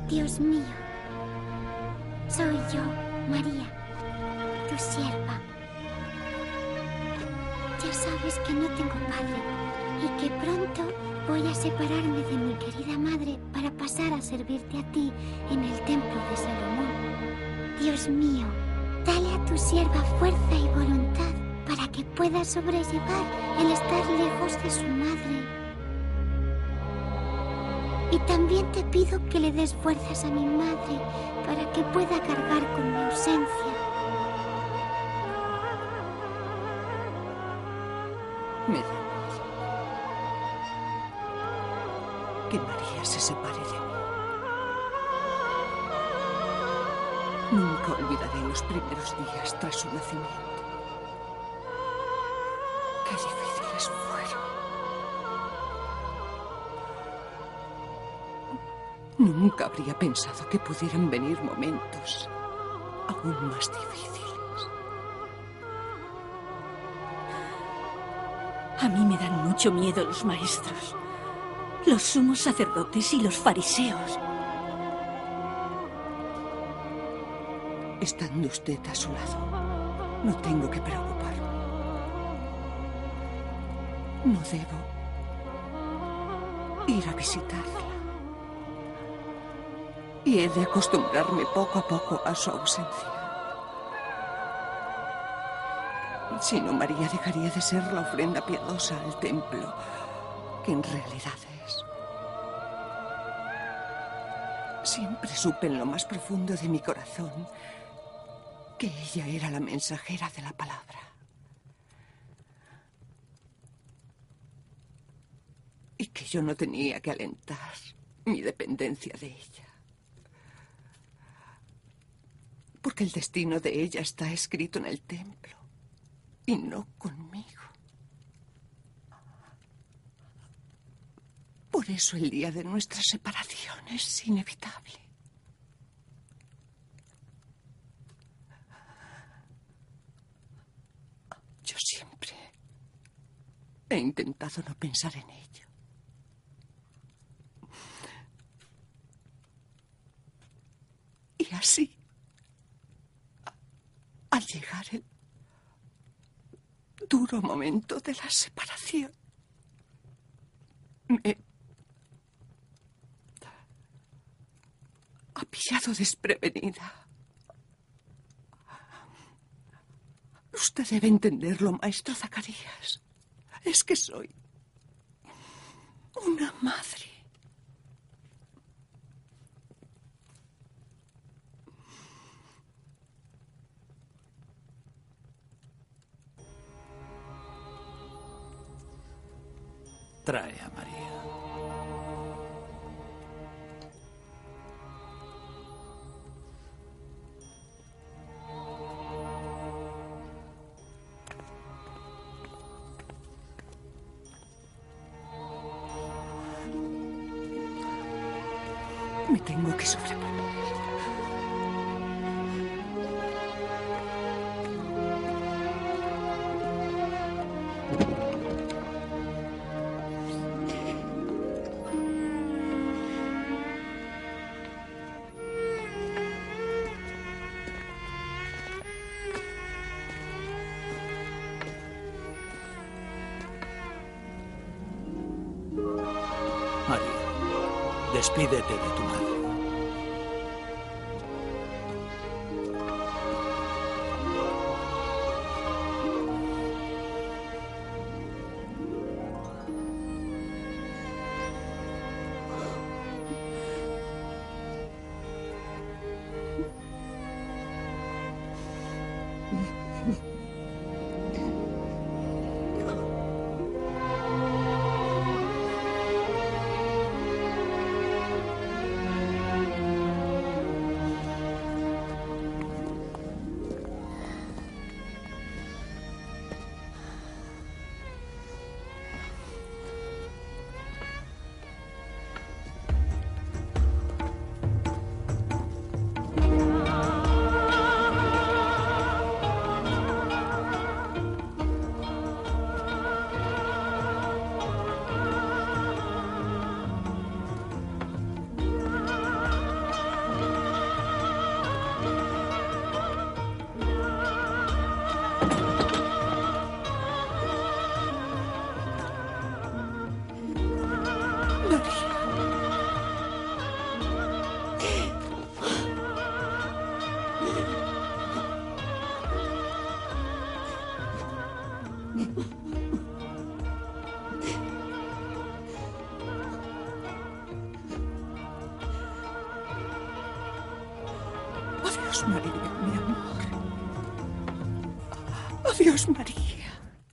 Dios mío, soy yo, María, tu sierva. Ya sabes que no tengo padre y que pronto voy a separarme de mi querida madre para pasar a servirte a ti en el templo de Salomón. Dios mío, dale a tu sierva fuerza y voluntad para que pueda sobrellevar el estar lejos de su madre. Y también te pido que le des fuerzas a mi madre para que pueda cargar con mi ausencia. Me da miedo que María se separe de mí. Nunca olvidaré los primeros días tras su nacimiento. Qué difíciles fueron. Nunca habría pensado que pudieran venir momentos aún más difíciles. A mí me dan mucho miedo los maestros, los sumos sacerdotes y los fariseos. Estando usted a su lado, no tengo que preocuparme. No debo ir a visitarla. Y he de acostumbrarme poco a poco a su ausencia. Si no, María dejaría de ser la ofrenda piadosa al templo, que en realidad es. Siempre supe en lo más profundo de mi corazón que ella era la mensajera de la palabra. Y que yo no tenía que alentar mi dependencia de ella. Porque el destino de ella está escrito en el templo y no conmigo. Por eso el día de nuestra separación es inevitable. Yo siempre he intentado no pensar en ello. Y así, al llegar el duro momento de la separación, me ha pillado desprevenida. Usted debe entenderlo, maestro Zacarías. Es que soy una madre. Trae a María. Me tengo que sobreponer. María, despídete de tu madre. Adiós, María, mi amor. Adiós, María.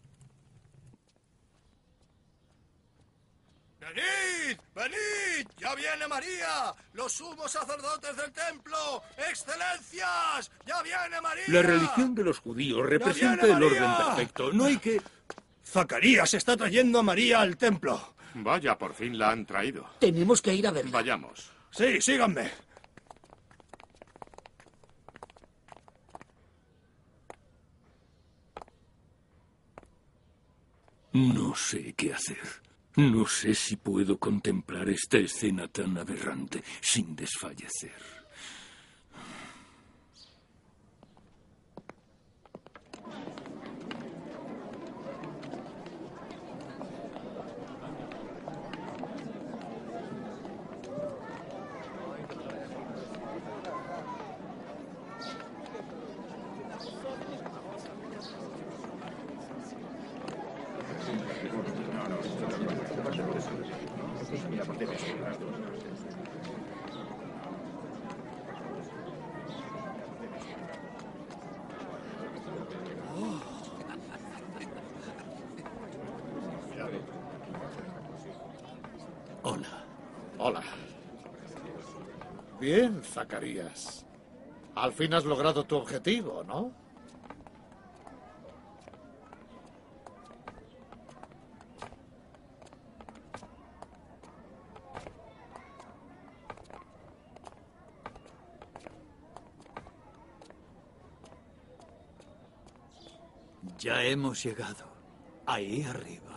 ¡Venid! ¡Venid! ¡Ya viene María! ¡Los sumos sacerdotes del templo! ¡Excelencias! ¡Ya viene María! La religión de los judíos representa viene el orden María! perfecto. No hay que... Zacarías está trayendo a María al templo. Vaya, por fin la han traído. Tenemos que ir a verla. Vayamos. Sí, síganme. No sé qué hacer. No sé si puedo contemplar esta escena tan aberrante sin desfallecer. Hola. Hola. Bien, Zacarías. Al fin has logrado tu objetivo, ¿no? Ya hemos llegado. Ahí arriba.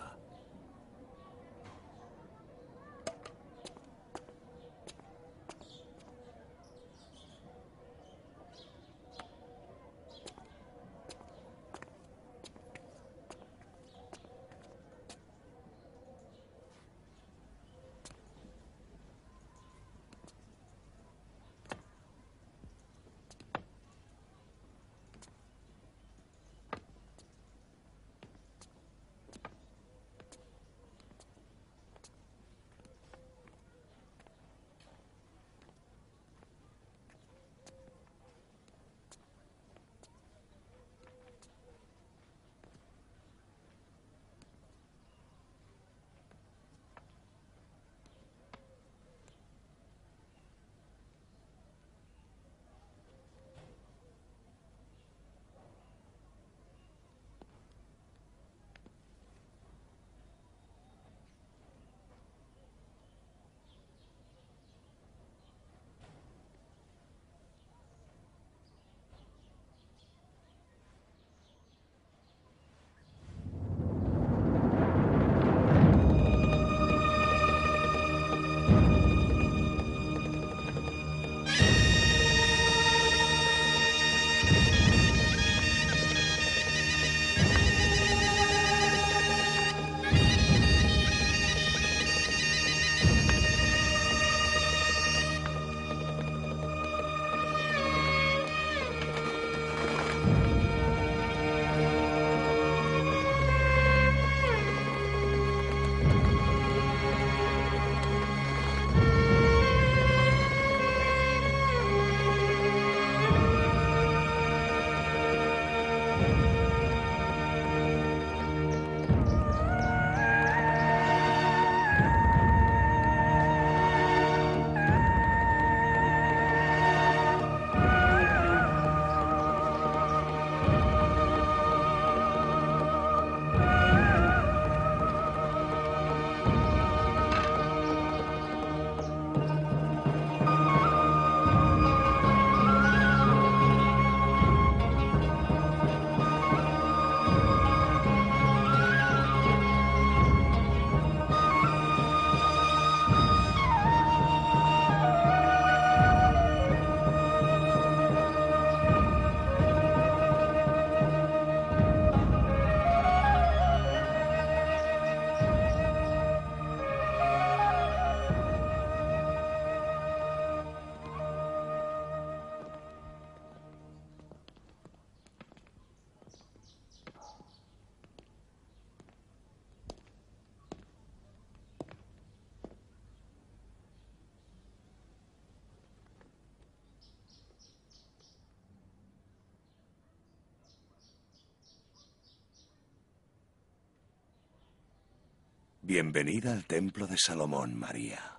Bienvenida al templo de Salomón, María.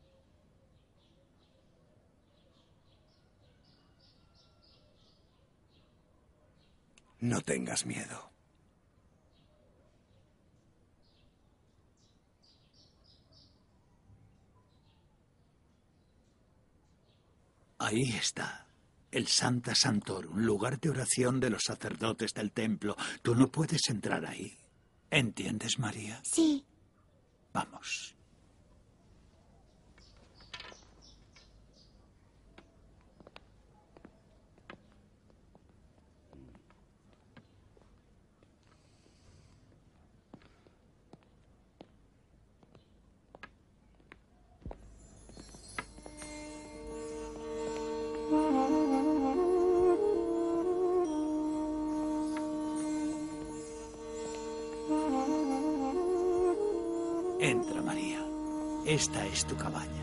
No tengas miedo. Ahí está. El Sancta Sanctorum, lugar de oración de los sacerdotes del templo. Tú no puedes entrar ahí. ¿Entiendes, María? Sí. Vamos. Entra, María. Esta es tu cabaña.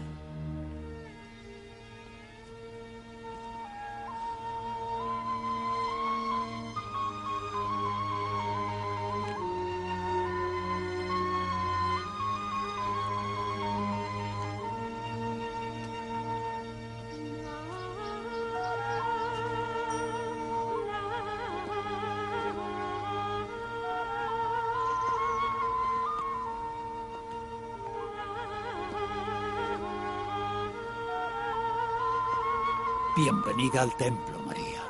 Bienvenida al templo, María.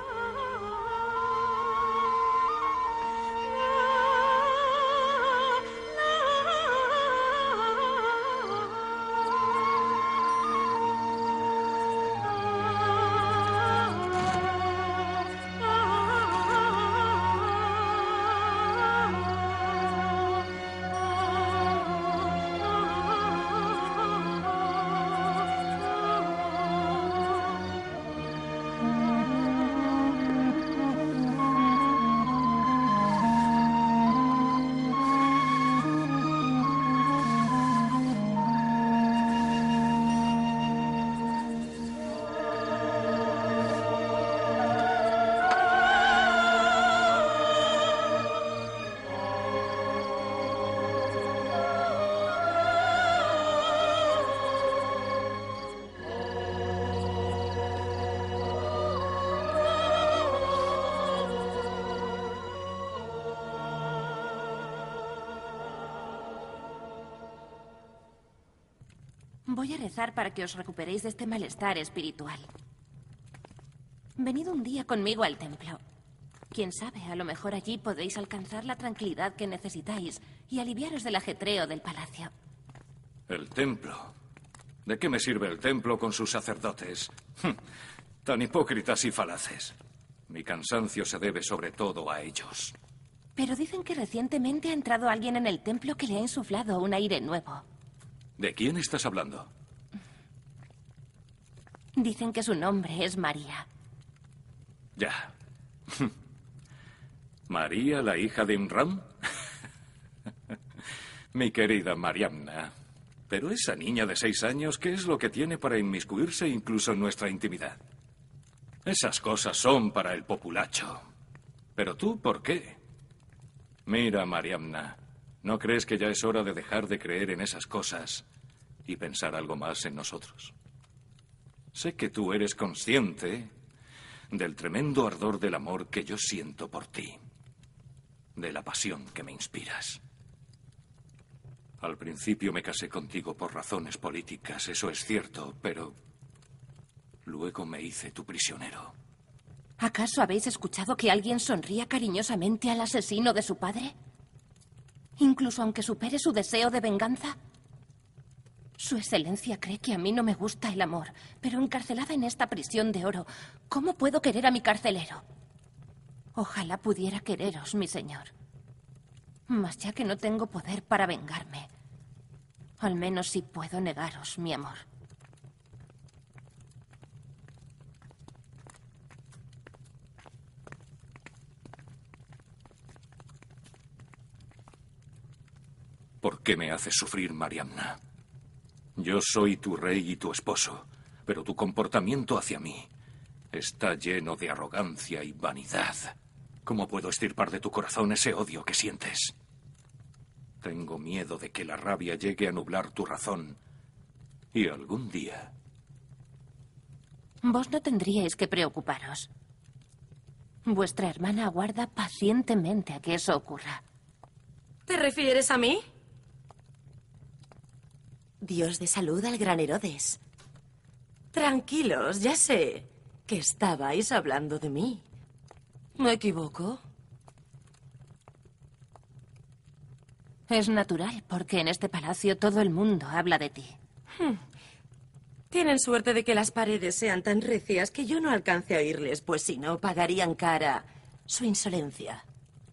Voy a rezar para que os recuperéis de este malestar espiritual. Venid un día conmigo al templo. Quién sabe, a lo mejor allí podéis alcanzar la tranquilidad que necesitáis y aliviaros del ajetreo del palacio. El templo. ¿De qué me sirve el templo con sus sacerdotes? Tan hipócritas y falaces. Mi cansancio se debe sobre todo a ellos. Pero dicen que recientemente ha entrado alguien en el templo que le ha insuflado un aire nuevo. ¿De quién estás hablando? Dicen que su nombre es María. Ya. ¿María, la hija de Imram? Mi querida Mariamna. Pero esa niña de 6 años, ¿qué es lo que tiene para inmiscuirse incluso en nuestra intimidad? Esas cosas son para el populacho. ¿Pero tú por qué? Mira, Mariamna, ¿no crees que ya es hora de dejar de creer en esas cosas y pensar algo más en nosotros? Sé que tú eres consciente del tremendo ardor del amor que yo siento por ti, de la pasión que me inspiras. Al principio me casé contigo por razones políticas, eso es cierto, pero luego me hice tu prisionero. ¿Acaso habéis escuchado que alguien sonría cariñosamente al asesino de su padre? Incluso aunque supere su deseo de venganza. Su excelencia cree que a mí no me gusta el amor, pero encarcelada en esta prisión de oro, ¿cómo puedo querer a mi carcelero? Ojalá pudiera quereros, mi señor. Mas ya que no tengo poder para vengarme, al menos sí puedo negaros mi amor. ¿Por qué me haces sufrir, Mariamna? Yo soy tu rey y tu esposo, pero tu comportamiento hacia mí está lleno de arrogancia y vanidad. ¿Cómo puedo extirpar de tu corazón ese odio que sientes? Tengo miedo de que la rabia llegue a nublar tu razón. Y algún día... Vos no tendríais que preocuparos. Vuestra hermana aguarda pacientemente a que eso ocurra. ¿Te refieres a mí? Dios de salud al gran Herodes. Tranquilos, ya sé que estabais hablando de mí. ¿Me equivoco? Es natural, porque en este palacio todo el mundo habla de ti. Tienen suerte de que las paredes sean tan recias que yo no alcance a oírles, pues si no, pagarían cara su insolencia.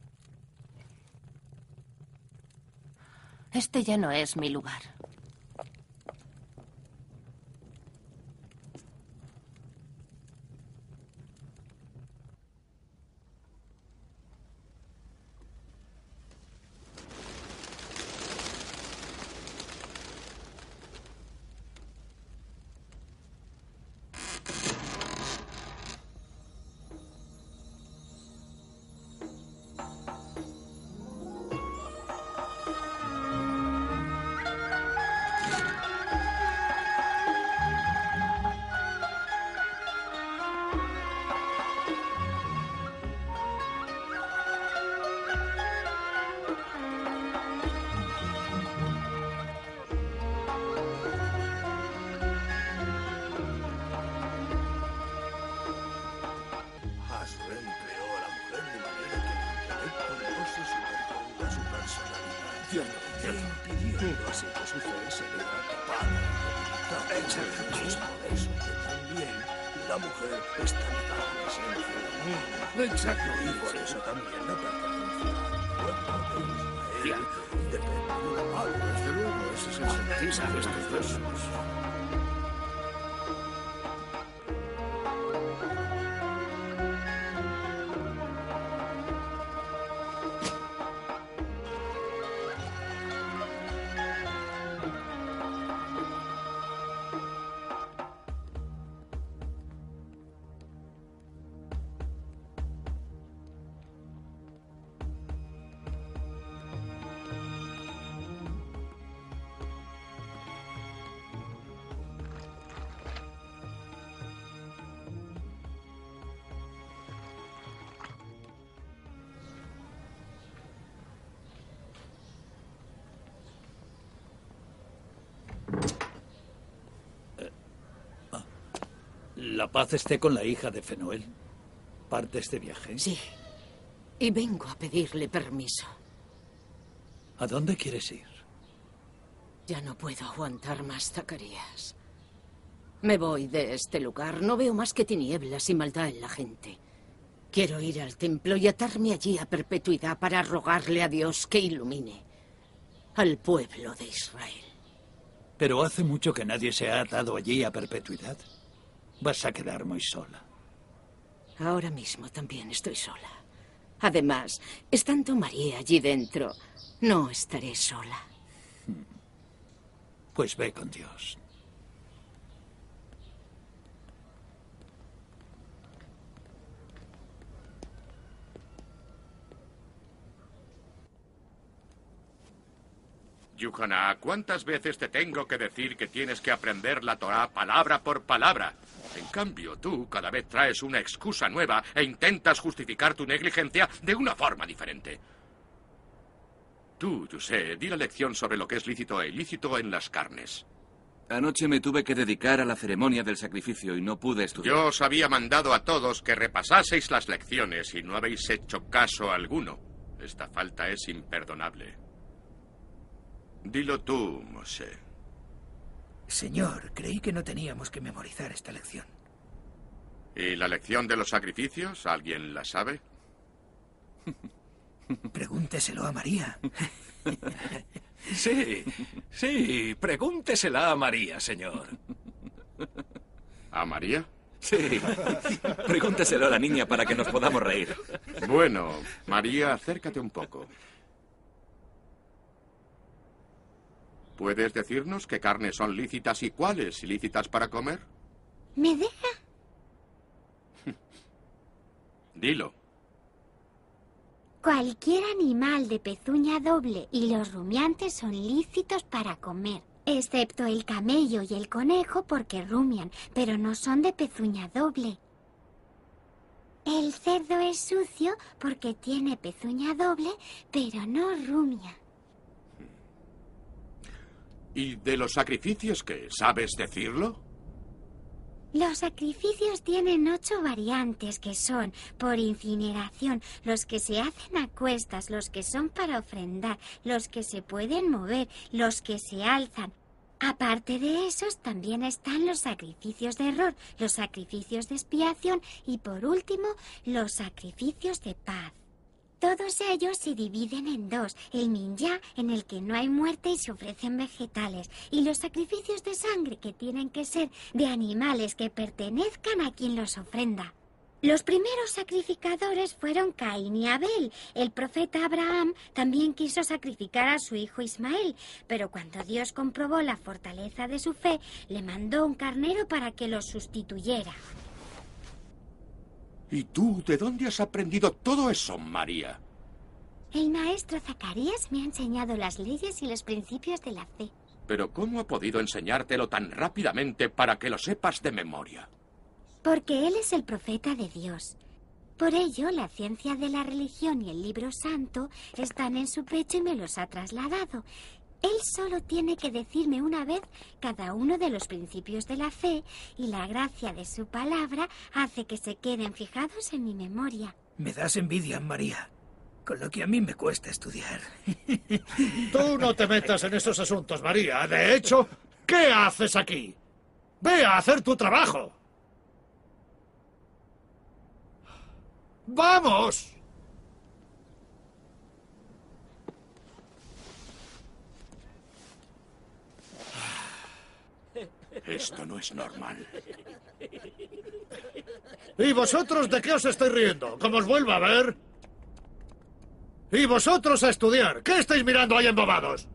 Este ya no es mi lugar. Hasrem creó a la mujer de manera que el intelecto no se superponga a su personalidad. Impidiendo así que su fe se vea tapada y debilitada. Es por eso que también la mujer está ligada a la esencia del mundo. Exacto. Y por eso también la pertenencia al pueblo de Israel depende de la madre. Desde luego, ese es el sentido de estos versos. La paz esté con la hija de Fenoel. ¿Partes de viaje? Sí. Y vengo a pedirle permiso. ¿A dónde quieres ir? Ya no puedo aguantar más, Zacarías. Me voy de este lugar. No veo más que tinieblas y maldad en la gente. Quiero ir al templo y atarme allí a perpetuidad para rogarle a Dios que ilumine al pueblo de Israel. Pero hace mucho que nadie se ha atado allí a perpetuidad. Vas a quedar muy sola. Ahora mismo también estoy sola. Además, estando María allí dentro, no estaré sola. Pues ve con Dios. Yuhaná, ¿cuántas veces te tengo que decir que tienes que aprender la Torá palabra por palabra? En cambio, tú cada vez traes una excusa nueva e intentas justificar tu negligencia de una forma diferente. Tú, José, di la lección sobre lo que es lícito e ilícito en las carnes. Anoche me tuve que dedicar a la ceremonia del sacrificio y no pude estudiar. Yo os había mandado a todos que repasaseis las lecciones y no habéis hecho caso alguno. Esta falta es imperdonable. Dilo tú, Moshe. Señor, creí que no teníamos que memorizar esta lección. ¿Y la lección de los sacrificios? ¿Alguien la sabe? Pregúnteselo a María. Sí, pregúntesela a María, señor. ¿A María? Sí. Pregúnteselo a la niña para que nos podamos reír. Bueno, María, acércate un poco. ¿Puedes decirnos qué carnes son lícitas y cuáles ilícitas para comer? ¿Me deja? Dilo. Cualquier animal de pezuña doble y los rumiantes son lícitos para comer, excepto el camello y el conejo porque rumian, pero no son de pezuña doble. El cerdo es sucio porque tiene pezuña doble, pero no rumia. ¿Y de los sacrificios qué? ¿Sabes decirlo? Los sacrificios tienen 8 variantes que son por incineración, los que se hacen a cuestas, los que son para ofrendar, los que se pueden mover, los que se alzan. Aparte de esos también están los sacrificios de error, los sacrificios de expiación y por último los sacrificios de paz. Todos ellos se dividen en 2, el minjá, en el que no hay muerte y se ofrecen vegetales, y los sacrificios de sangre, que tienen que ser de animales que pertenezcan a quien los ofrenda. Los primeros sacrificadores fueron Caín y Abel. El profeta Abraham también quiso sacrificar a su hijo Ismael, pero cuando Dios comprobó la fortaleza de su fe, le mandó un carnero para que lo sustituyera. ¿Y tú de dónde has aprendido todo eso, María? El maestro Zacarías me ha enseñado las leyes y los principios de la fe. Pero ¿cómo ha podido enseñártelo tan rápidamente para que lo sepas de memoria? Porque él es el profeta de Dios. Por ello, la ciencia de la religión y el libro santo están en su pecho y me los ha trasladado. Él solo tiene que decirme una vez cada uno de los principios de la fe y la gracia de su palabra hace que se queden fijados en mi memoria. Me das envidia, María, con lo que a mí me cuesta estudiar. Tú no te metas en esos asuntos, María. De hecho, ¿qué haces aquí? Ve a hacer tu trabajo. ¡Vamos! Esto no es normal. ¿Y vosotros de qué os estáis riendo? ¿Cómo os vuelvo a ver? ¿Y vosotros a estudiar? ¿Qué estáis mirando ahí embobados?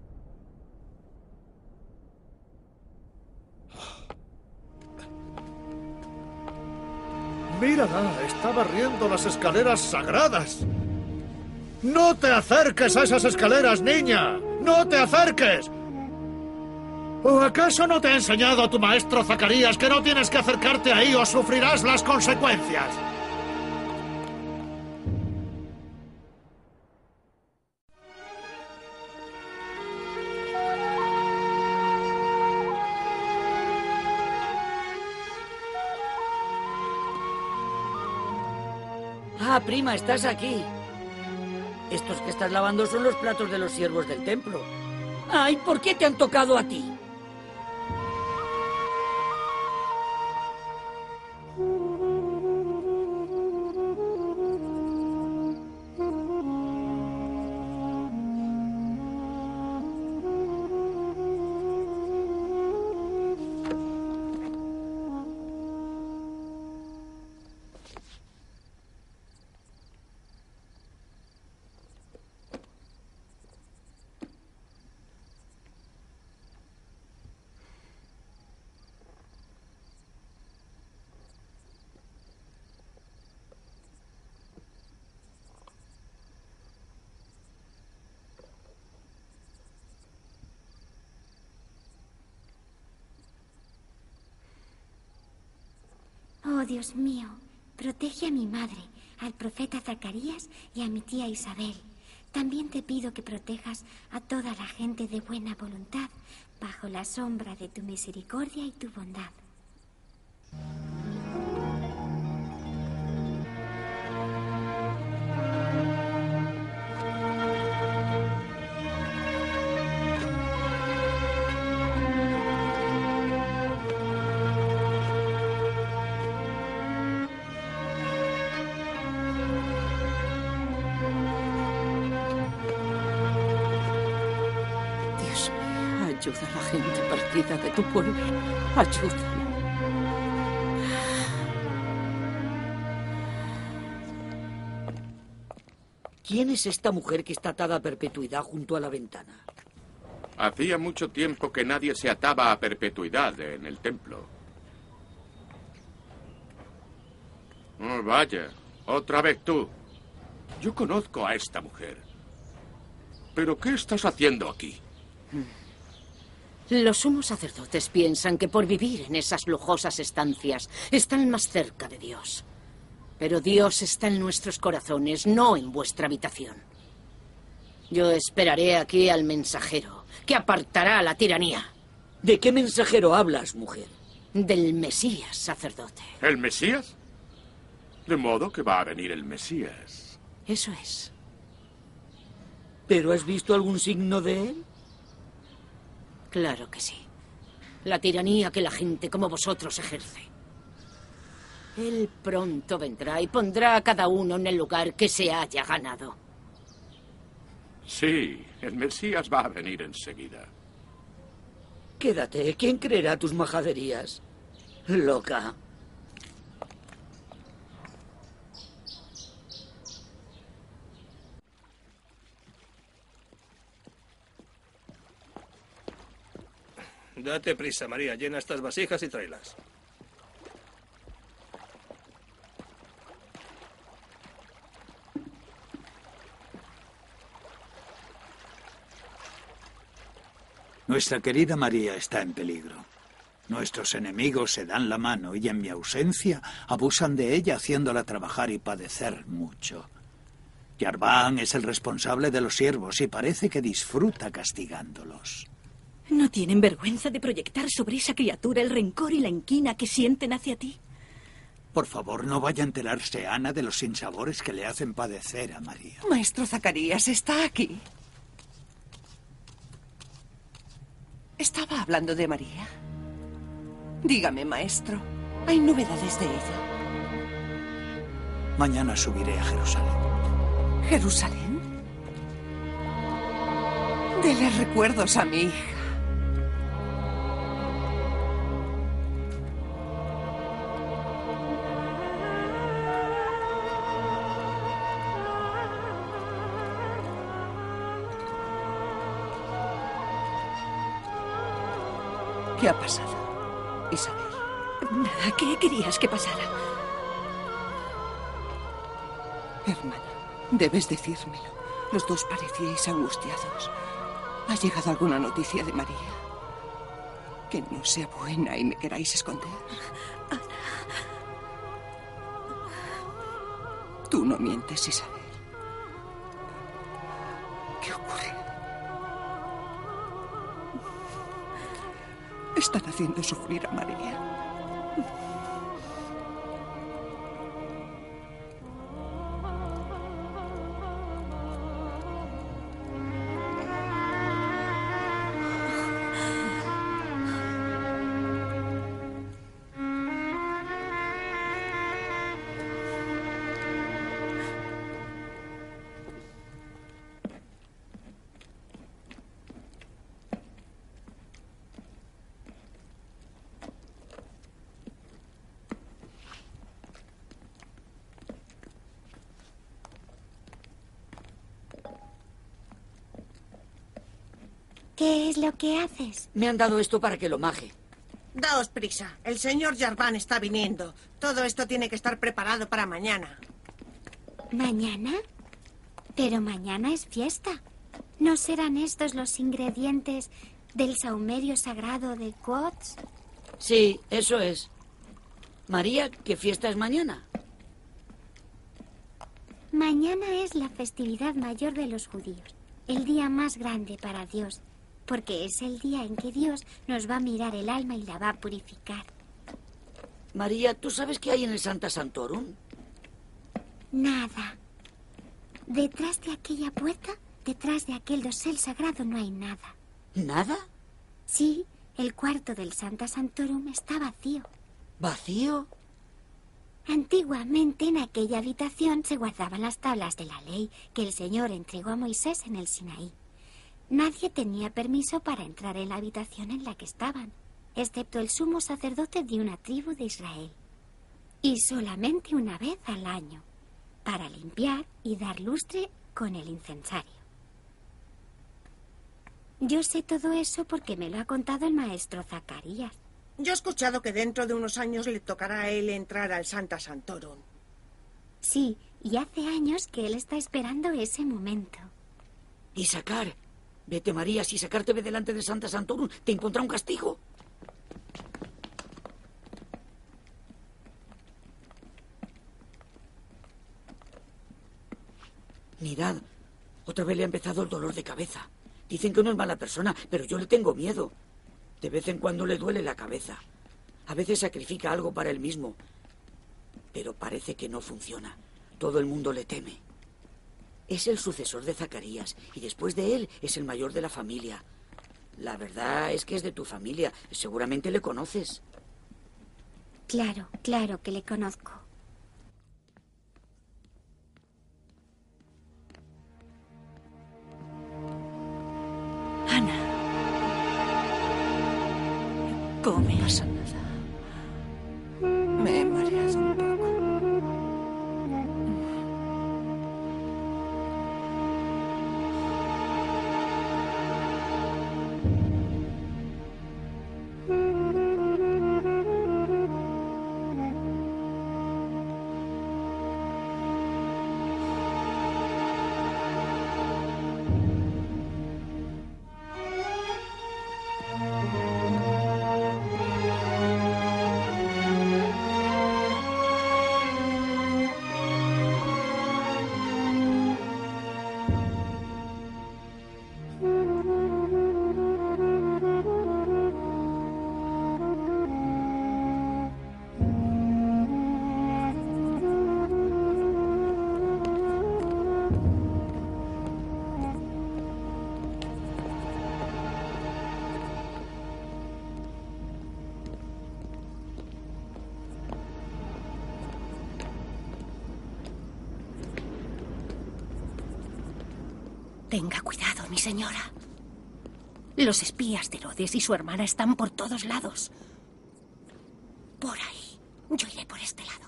Mírala, está barriendo las escaleras sagradas. ¡No te acerques a esas escaleras, niña! ¡No te acerques! ¿O acaso no te ha enseñado tu maestro Zacarías que no tienes que acercarte ahí o sufrirás las consecuencias? Ah, prima, estás aquí. Estos que estás lavando son los platos de los siervos del templo. Ay, ¿por qué te han tocado a ti? Oh, Dios mío, protege a mi madre, al profeta Zacarías y a mi tía Isabel. También te pido que protejas a toda la gente de buena voluntad, bajo la sombra de tu misericordia y tu bondad. Ayuda a la gente partida de tu pueblo. Ayúdala. ¿Quién es esta mujer que está atada a perpetuidad junto a la ventana? Hacía mucho tiempo que nadie se ataba a perpetuidad en el templo. Oh, vaya, otra vez tú. Yo conozco a esta mujer. ¿Pero qué estás haciendo aquí? Los sumos sacerdotes piensan que por vivir en esas lujosas estancias están más cerca de Dios. Pero Dios está en nuestros corazones, no en vuestra habitación. Yo esperaré aquí al mensajero, que apartará la tiranía. ¿De qué mensajero hablas, mujer? Del Mesías, sacerdote. ¿El Mesías? De modo que va a venir el Mesías. Eso es. ¿Pero has visto algún signo de él? Claro que sí. La tiranía que la gente como vosotros ejerce. Él pronto vendrá y pondrá a cada uno en el lugar que se haya ganado. Sí, el Mesías va a venir enseguida. Quédate. ¿Quién creerá tus majaderías? Loca. Date prisa, María. Llena estas vasijas y tráelas. Nuestra querida María está en peligro. Nuestros enemigos se dan la mano y en mi ausencia abusan de ella haciéndola trabajar y padecer mucho. Yarván es el responsable de los siervos y parece que disfruta castigándolos. ¿No tienen vergüenza de proyectar sobre esa criatura el rencor y la inquina que sienten hacia ti? Por favor, no vaya a enterarse Ana de los sinsabores que le hacen padecer a María. Maestro Zacarías está aquí. Estaba hablando de María. Dígame, maestro, ¿hay novedades de ella? Mañana subiré a Jerusalén. ¿Jerusalén? Dele recuerdos a mi hija. ¿Qué ha pasado, Isabel? Nada, ¿qué querías que pasara? Hermana, debes decírmelo. Los dos parecíais angustiados. ¿Ha llegado alguna noticia de María? Que no sea buena y me queráis esconder. Ana. Tú no mientes, Isabel. ¿Qué ocurre? Están haciendo sufrir a María. ¿Qué es lo que haces? Me han dado esto para que lo maje. Daos prisa. El señor Yarván está viniendo. Todo esto tiene que estar preparado para mañana. ¿Mañana? Pero mañana es fiesta. ¿No serán estos los ingredientes del saumerio sagrado de Quots? Sí, eso es. María, ¿qué fiesta es mañana? Mañana es la festividad mayor de los judíos. El día más grande para Dios. Porque es el día en que Dios nos va a mirar el alma y la va a purificar. María, ¿tú sabes qué hay en el Sancta Sanctorum? Nada. Detrás de aquella puerta, detrás de aquel dosel sagrado, no hay nada. ¿Nada? Sí, el cuarto del Sancta Sanctorum está vacío. ¿Vacío? Antiguamente en aquella habitación se guardaban las tablas de la ley que el Señor entregó a Moisés en el Sinaí. Nadie tenía permiso para entrar en la habitación en la que estaban, excepto el sumo sacerdote de una tribu de Israel. Y solamente una vez al año, para limpiar y dar lustre con el incensario. Yo sé todo eso porque me lo ha contado el maestro Zacarías. Yo he escuchado que dentro de unos años le tocará a él entrar al Sancta Sanctorum. Sí, Y hace años que él está esperando ese momento. Issacar, vete María, si Issacar te ve delante de Santa Santorum, te impondrá un castigo. Mirad, otra vez le ha empezado el dolor de cabeza. Dicen que no es mala persona, pero yo le tengo miedo. De vez en cuando le duele la cabeza. A veces sacrifica algo para él mismo. Pero parece que no funciona. Todo el mundo le teme. Es el sucesor de Zacarías y después de él es el mayor de la familia. La verdad es que es de tu familia. Seguramente le conoces. Claro, claro que le conozco. Ana. Come. No pasa nada. Me he mareado un poco. Tenga cuidado, mi señora. Los espías de Herodes y su hermana están por todos lados. Por ahí. Yo iré por este lado.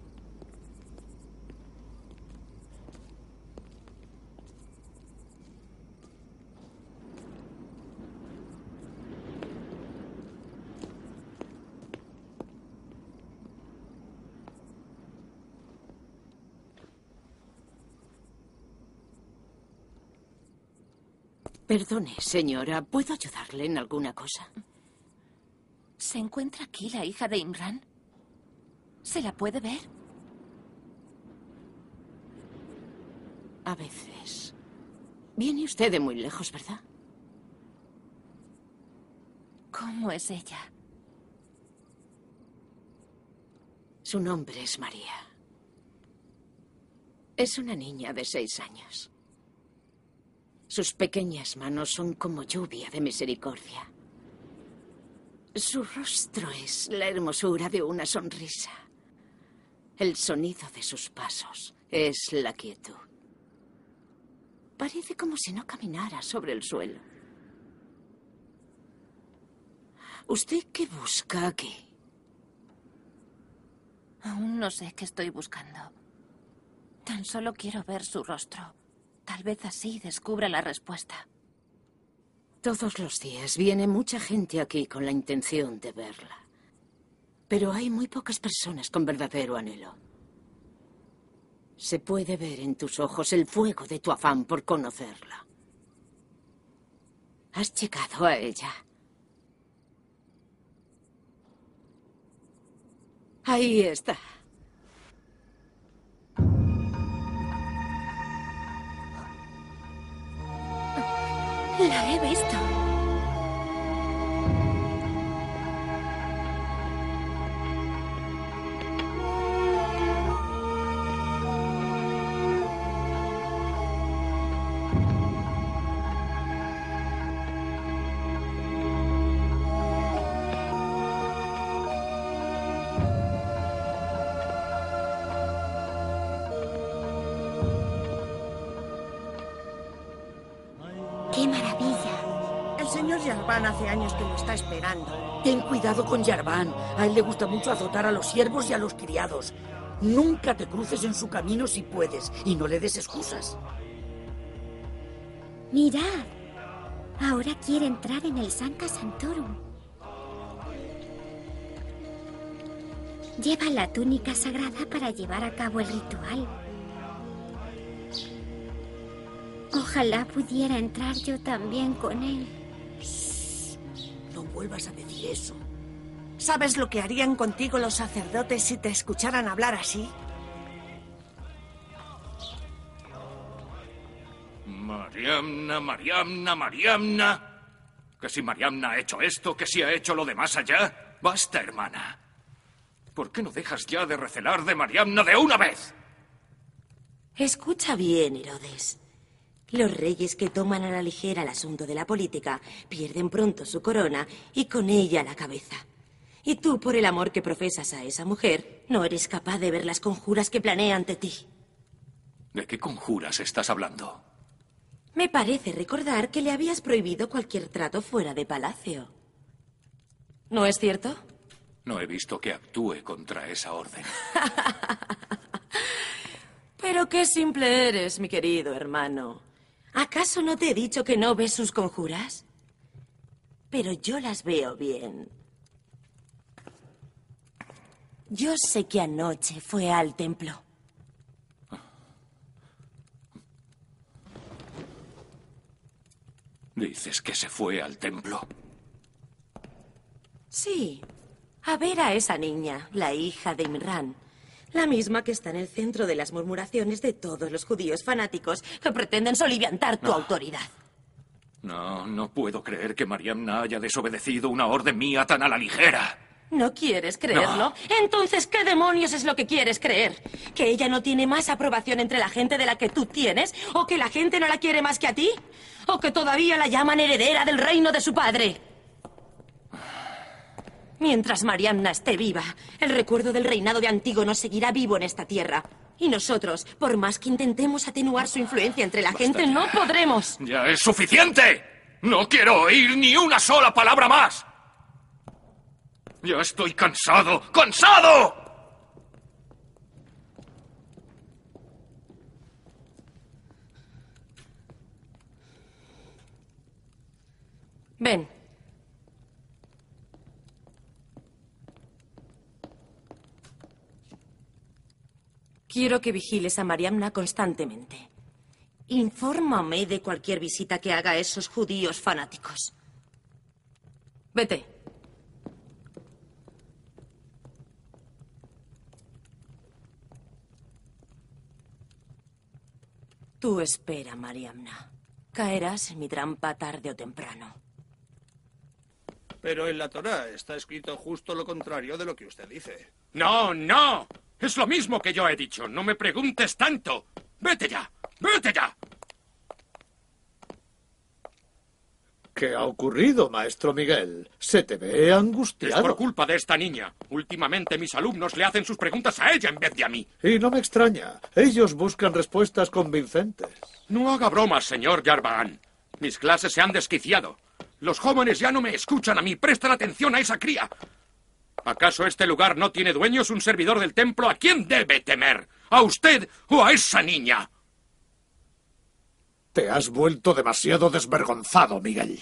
Perdone, señora, ¿puedo ayudarle en alguna cosa? ¿Se encuentra aquí la hija de Imran? ¿Se la puede ver? A veces. Viene usted de muy lejos, ¿verdad? ¿Cómo es ella? Su nombre es María. Es una niña de 6 años. Sus pequeñas manos son como lluvia de misericordia. Su rostro es la hermosura de una sonrisa. El sonido de sus pasos es la quietud. Parece como si no caminara sobre el suelo. ¿Usted qué busca aquí? Aún no sé qué estoy buscando. Tan solo quiero ver su rostro. Tal vez así descubra la respuesta. Todos los días viene mucha gente aquí con la intención de verla. Pero hay muy pocas personas con verdadero anhelo. Se puede ver en tus ojos el fuego de tu afán por conocerla. ¿Has llegado a ella? Ahí está. La he visto. ¡Qué maravilla! El señor Yarván hace años que lo está esperando. Ten cuidado con Yarván. A él le gusta mucho azotar a los siervos y a los criados. Nunca te cruces en su camino si puedes y no le des excusas. Mirad. Ahora quiere entrar en el Sancta Sanctorum. Lleva la túnica sagrada para llevar a cabo el ritual. Ojalá pudiera entrar yo también con él. No vuelvas a decir eso. ¿Sabes lo que harían contigo los sacerdotes si te escucharan hablar así? Mariamna, Mariamna, Mariamna. Que si Mariamna ha hecho esto, que si ha hecho lo de más allá. Basta, hermana. ¿Por qué no dejas ya de recelar de Mariamna de una vez? Escucha bien, Herodes. Los reyes que toman a la ligera el asunto de la política pierden pronto su corona y con ella la cabeza. Y tú, por el amor que profesas a esa mujer, no eres capaz de ver las conjuras que planea ante ti. ¿De qué conjuras estás hablando? Me parece recordar que le habías prohibido cualquier trato fuera de palacio. ¿No es cierto? No he visto que actúe contra esa orden. Pero qué simple eres, mi querido hermano. ¿Acaso no te he dicho que no ves sus conjuras? Pero yo las veo bien. Yo sé que anoche fue al templo. ¿Dices que se fue al templo? Sí, a ver a esa niña, la hija de Imran. La misma que está en el centro de las murmuraciones de todos los judíos fanáticos que pretenden soliviantar tu autoridad. No puedo creer que Mariamna haya desobedecido una orden mía tan a la ligera. ¿No quieres creerlo? Entonces, ¿qué demonios es lo que quieres creer? ¿Que ella no tiene más aprobación entre la gente de la que tú tienes? ¿O que la gente no la quiere más que a ti? ¿O que todavía la llaman heredera del reino de su padre? Mientras Mariamna esté viva, el recuerdo del reinado de Antígono seguirá vivo en esta tierra. Y nosotros, por más que intentemos atenuar su influencia entre la gente, no podremos. ¡Ya es suficiente! ¡No quiero oír ni una sola palabra más! ¡Ya estoy cansado! ¡Cansado! Ven. Quiero que vigiles a Mariamna constantemente. Infórmame de cualquier visita que haga a esos judíos fanáticos. Vete. Tú espera, Mariamna. Caerás en mi trampa tarde o temprano. Pero en la Torá está escrito justo lo contrario de lo que usted dice. ¡No, no! Es lo mismo que yo he dicho. No me preguntes tanto. ¡Vete ya! ¡Vete ya! ¿Qué ha ocurrido, maestro Miguel? Se te ve angustiado. Es por culpa de esta niña. Últimamente mis alumnos le hacen sus preguntas a ella en vez de a mí. Y no me extraña. Ellos buscan respuestas convincentes. No haga bromas, señor Jarvan. Mis clases se han desquiciado. Los jóvenes ya no me escuchan a mí. Prestan atención a esa cría. ¿Acaso este lugar no tiene dueños? Un servidor del templo. ¿A quién debe temer? ¿A usted o a esa niña? Te has vuelto demasiado desvergonzado, Miguel.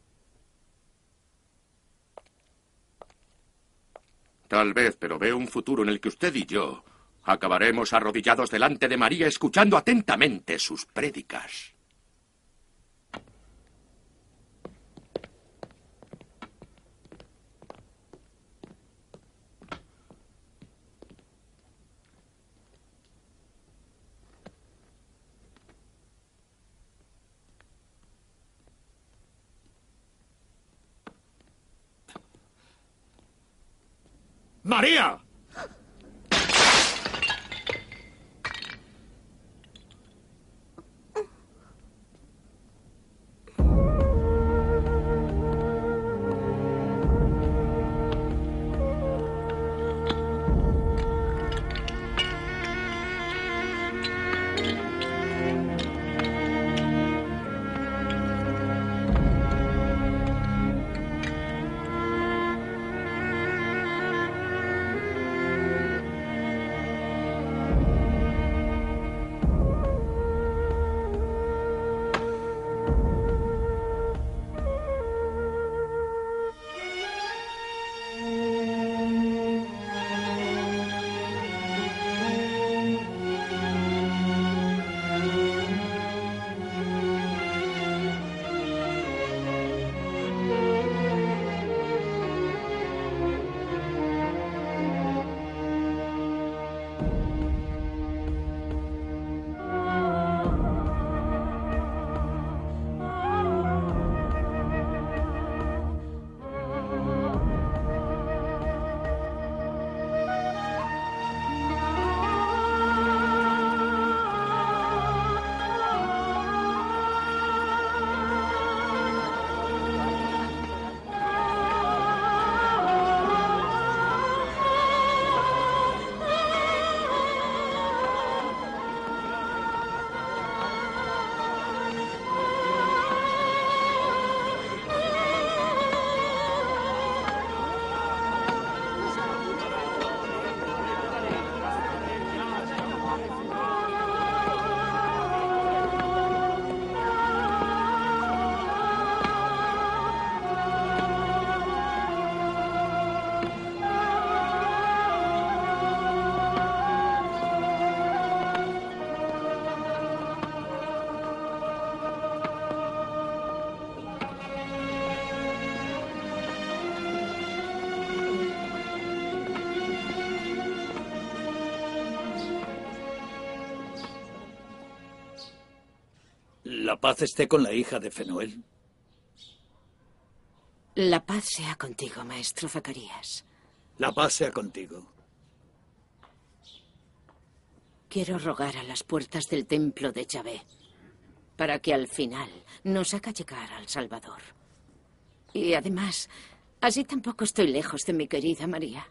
Tal vez, pero veo un futuro en el que usted y yo acabaremos arrodillados delante de María escuchando atentamente sus prédicas. ¡María! La paz esté con la hija de Fenuel. La paz sea contigo, maestro Zacarías. La paz sea contigo. Quiero rogar a las puertas del templo de Yahvé para que al final nos haga llegar al Salvador. Y además, así tampoco estoy lejos de mi querida María.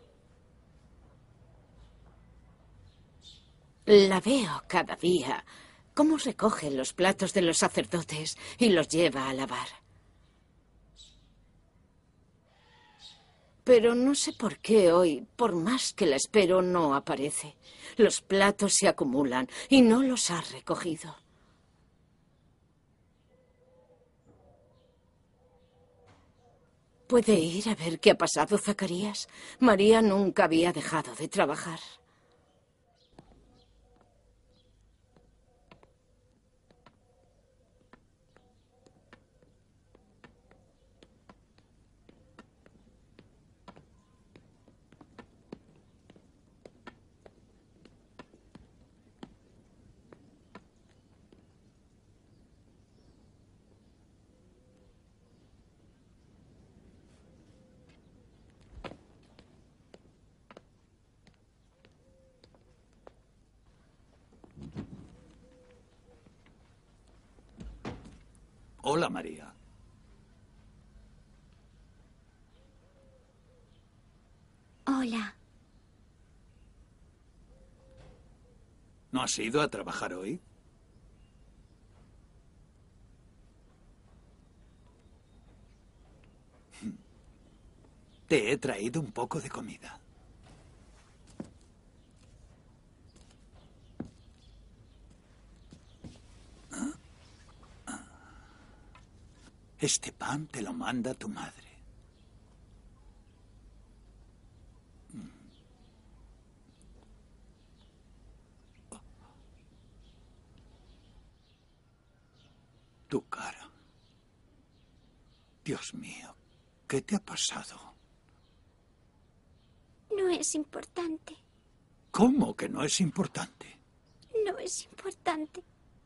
La veo cada día, cómo recoge los platos de los sacerdotes y los lleva a lavar. Pero no sé por qué hoy, por más que la espero, no aparece. Los platos se acumulan y no los ha recogido. ¿Puede ir a ver qué ha pasado, Zacarías? María nunca había dejado de trabajar. Hola, María. Hola. ¿No has ido a trabajar hoy? Te he traído un poco de comida. Este pan te lo manda tu madre. Tu cara. Dios mío, ¿qué te ha pasado? No es importante. ¿Cómo que no es importante? No es importante.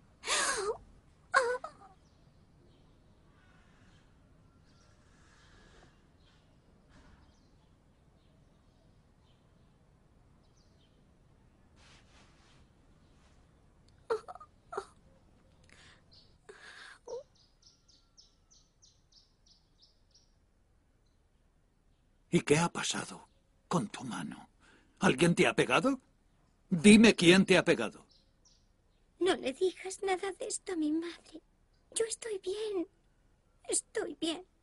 ¿Y qué ha pasado con tu mano? ¿Alguien te ha pegado? Dime quién te ha pegado. No le digas nada de esto a mi madre. Yo estoy bien. Estoy bien.